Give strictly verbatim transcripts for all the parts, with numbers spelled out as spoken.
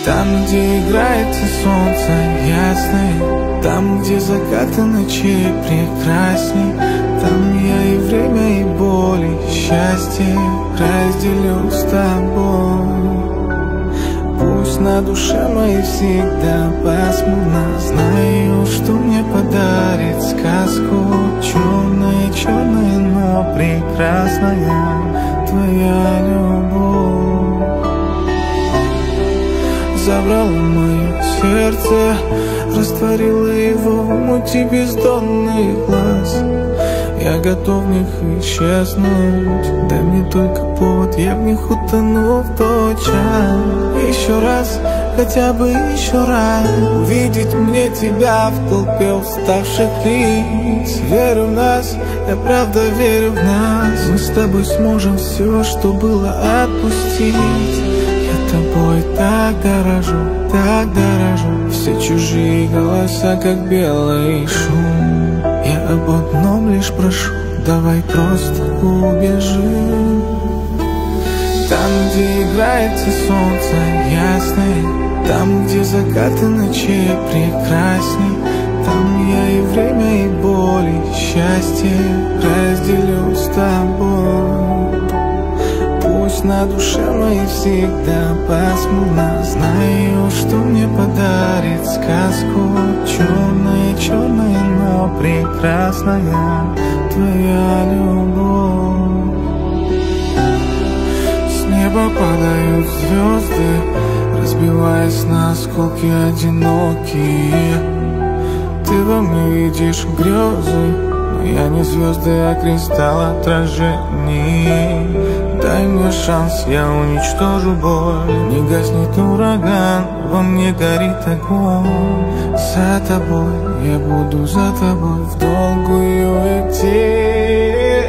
Там, где играется солнце ясное, там, где закаты ночей прекрасней, там я и время, и боль, и счастье разделю с тобой. Пусть на душе моей всегда пасмурно, знаю, что мне подарит сказку. Черная, черная, но прекрасная твоя любовь. Забрала мое сердце, растворила его в мути бездонных глаз. Я готов в них исчезнуть, дай мне только повод, я в них утону в тот час. Еще раз, хотя бы еще раз увидеть мне тебя в толпе уставших лиц. Верю в нас, я правда верю в нас. Мы с тобой сможем все, что было, отпустить. Я тобой так дорожу, так дорожу. Все чужие голоса, как белый шум. Я об одном лишь прошу, давай просто убежим. Там, где играется солнце ясное, там, где закаты ночей прекрасней, там я и время, и боль, и счастье разделю с тобой. Пусть на душе моей всегда пасмурно, знаю, что мне подарит сказку. Черная, черная, но прекрасная твоя любовь. С неба падают звезды, разбиваясь на осколки одинокие. Ты во мне видишь грезы, но я не звезды, а кристалл отражений. Дай мне шанс, я уничтожу боль. Не гаснет ураган, во мне горит огонь. За тобой, я буду за тобой в долгую идти.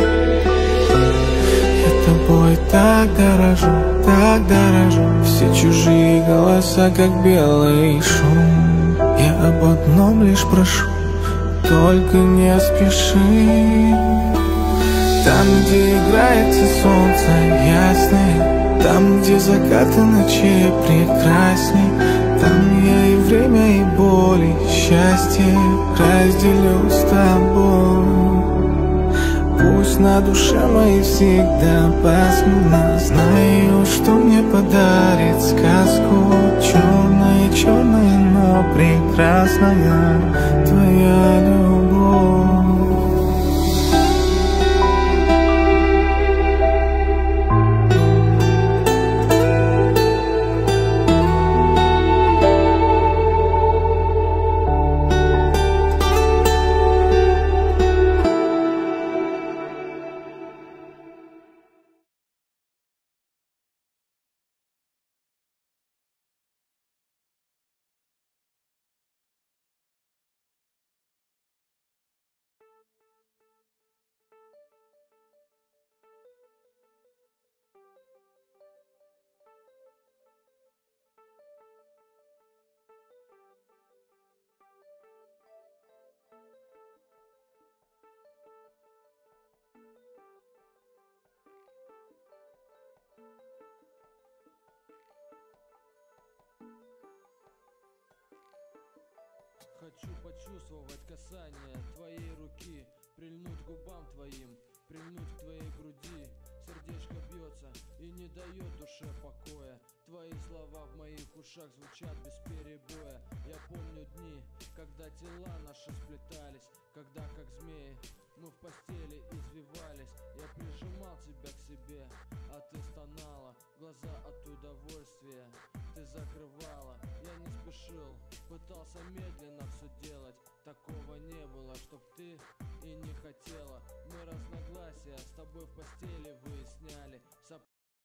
Я тобой так дорожу, так дорожу. Все чужие голоса, как белый шум. Я об одном лишь прошу, только не спеши. Там, где играется солнце ясное, там, где закаты ночей прекрасней, там я и время, и боль, и счастье разделю с тобой. Пусть на душе моей всегда пасмурно, знаю, что мне подарит сказку. Черная, черная, но прекрасная твоя любовь. Хочу почувствовать касание твоей руки, прильнуть к губам твоим, прильнуть к твоей груди. Сердечко бьется и не дает душе покоя. Твои слова в моих ушах звучат без перебоя. Я помню дни, когда тела наши сплетались, когда как змеи мы в постели извивались. Я прижимал тебя к себе, а ты стонала, глаза от удовольствия ты закрывала. Я не спешил, пытался медленно все делать. Такого не было, чтоб ты и не хотела. Мы разногласия с тобой в постели выясняли.